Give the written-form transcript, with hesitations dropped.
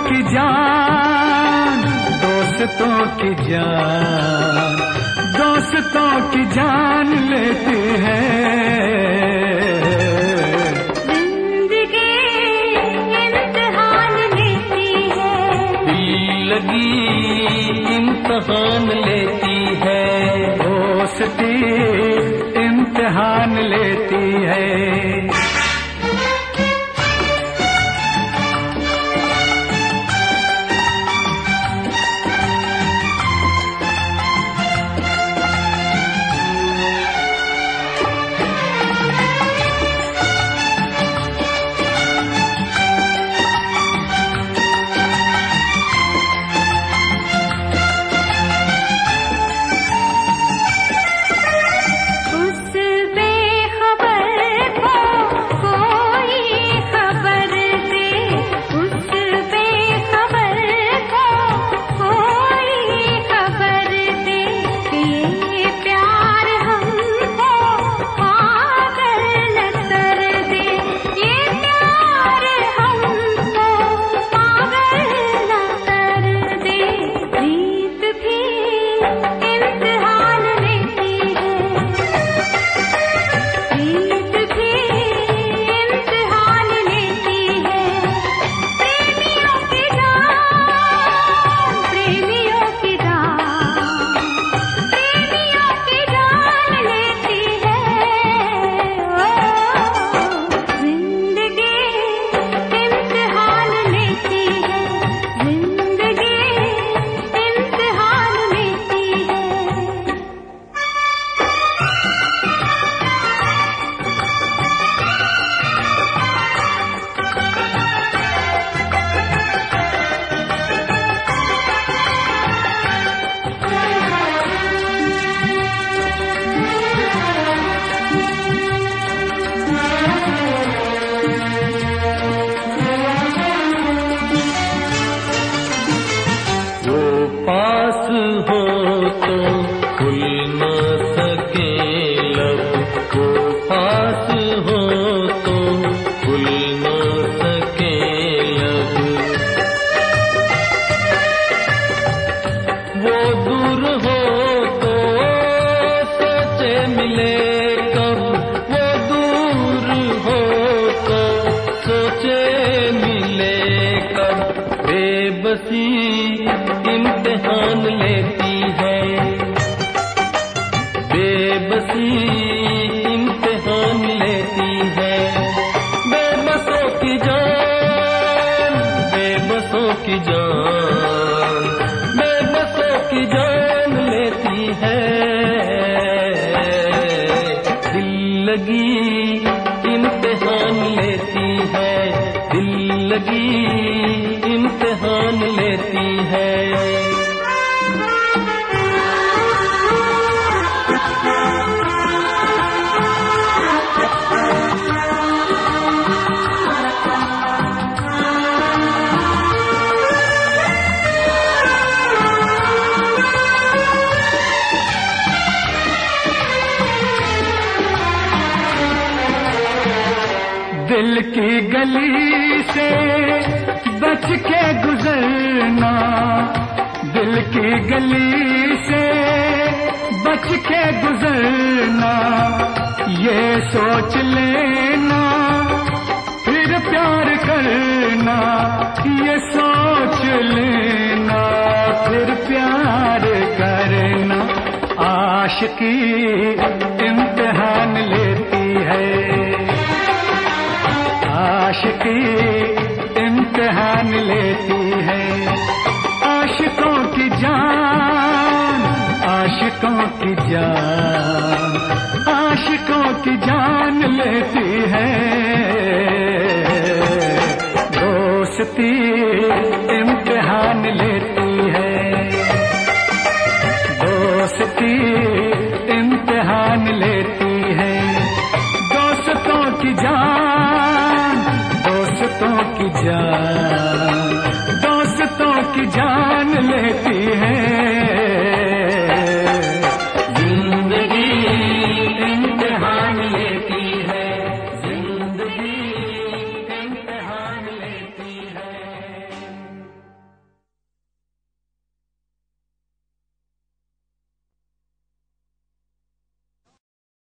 की जान, दोस्तों की जान, दोस्तों की जान लेती है। जिंदगी इम्तिहान लेती है, दिल लगी इम्तिहान लेती है, दोस्ती इम्तिहान लेती है। बेबसी इम्तिहान लेती है, बेबसी इम्तिहान लेती है। बेबसों की जान, बेबसों की जान, बेबसों की जान लेती है। दिल लगी इम्तिहान लेती है, दिल लगी इम्तिहान लेती है। दिल की गली से बच के गुजरना, दिल की गली से बच के गुजरना, ये सोच लेना फिर प्यार करना, ये सोच लेना फिर प्यार करना। आशिकी इम्तिहान लेती है, आशिकी इम्तिहान लेती है। आशिकों की जान, आशिकों की जान, आशिकों की जान लेती है। दोस्ती इम्तिहान लेती है, दोस्ती इम्तिहान लेती है। दोस्तों की जान, दोस्तों की जान,